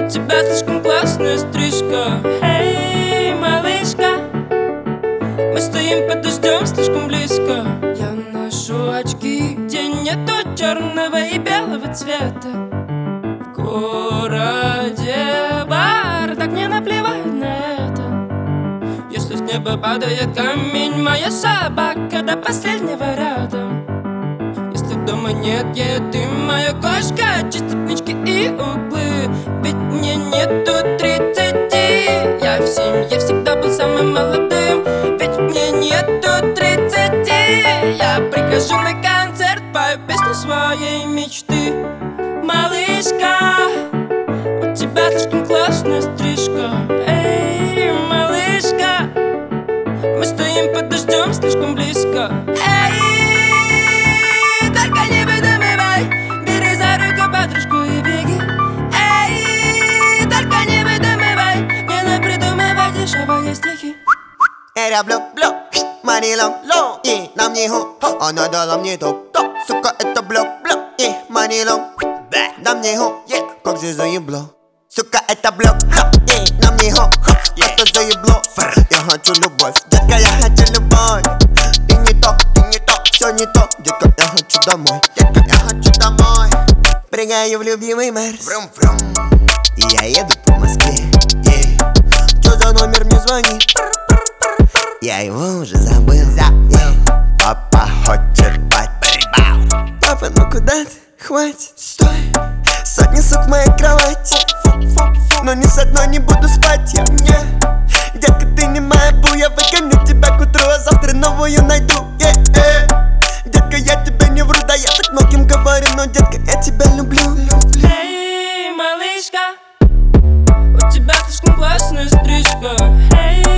У тебя слишком классная стрижка. Эй, малышка, мы стоим под дождем слишком близко. Я ношу очки, где нету черного и белого цвета. В городе бардак, мне наплевать на это. Если с неба падает камень, моя собака до последнего рядом. Если дома нет еды, моя кошка чистит нычки и углы. Ведь мне нету 30. Я в семье всегда был самым молодым. Ведь мне нету 30. Я прихожу на концерт, пою песню своей мечты. Малышка, у тебя слишком классная стрижка. Эй, малышка, мы стоим под дождем слишком близко. Эй, только не выдумывай, бери за руку подружку и беги. Эй, только не выдумывай, не напридумывай дешевые стихи. Era блок-блок, манилом лом, и нам не хо, она дала мне топ-топ. Сука, это блок-блок, и манилом, нам не хо, как же заебло. Сука, это блок-блок, и нам не хо, это заебло. Я хочу любовь, детка, я хочу любовь. Ты не то, все не то. Детка, я хочу домой, детка, я хочу домой. Прыгаю в любимый Мерс, врум-врум, и я еду по Москве. Чё за номер мне звонит? Я его уже забыл. Папа хочет бать. Папа, ну куда ты? Хватит, стой. Сотни сук в моей кровати. Но ни с одной не буду спать я. Детка, ты не моя бу. Я выгоню тебя к утру, а завтра новую найду. Детка, я тебе не вру. Да я так многим говорю, но детка, я тебя люблю. Эй, малышка, у тебя слишком классная стрижка. Эй,